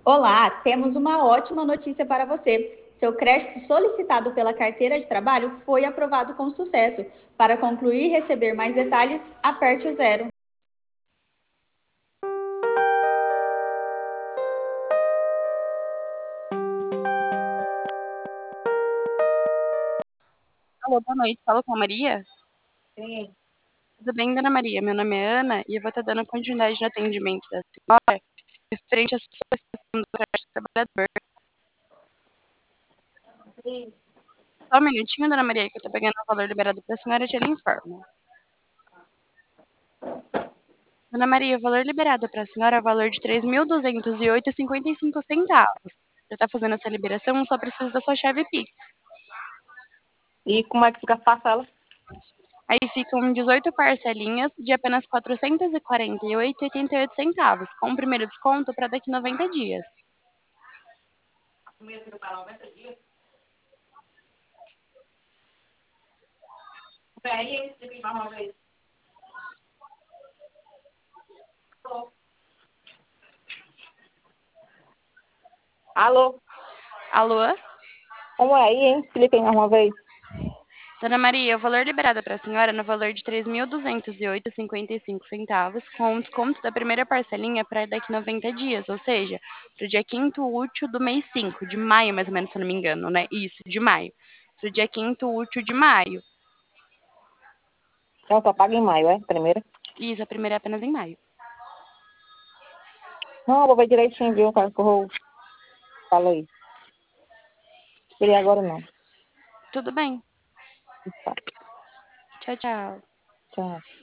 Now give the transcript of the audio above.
Olá, temos uma ótima notícia para você. Seu crédito solicitado pela carteira de trabalho foi aprovado com sucesso. Para concluir e receber mais detalhes, aperte o zero. Alô, boa noite. Fala com a Maria? Sim. Tudo bem, dona Maria? Meu nome é Ana e eu vou estar dando continuidade no atendimento da senhora referente à sua solicitação do crédito trabalhador. Só um minutinho, dona Maria, que eu estou pegando o valor liberado para a senhora e te informo. Dona Maria, o valor liberado para a senhora é o valor de R$ 3.208,55. Já está fazendo essa liberação, só preciso da sua chave Pix. E como é que fica a parcela? Aí ficam 18 parcelinhas de apenas R$ 448,88, com o primeiro desconto para daqui 90 dias. Alô? Alô? Como é aí, hein? Explica aí mais uma vez. Dona Maria, o valor liberado para a senhora é no valor de R$ 3.208,55, com o desconto da primeira parcelinha para daqui 90 dias, ou seja, para o dia quinto útil do mês 5 de maio, mais ou menos, se eu não me engano, né? Isso, de maio. Para o dia quinto útil de maio. Então só paga em maio, é? Primeira? Isso, a primeira é apenas em maio. Não, eu vou ver direitinho, viu? Cara, que eu falo aí. Queria agora não. Tudo bem. Tá, Tchau, tchau. tchau.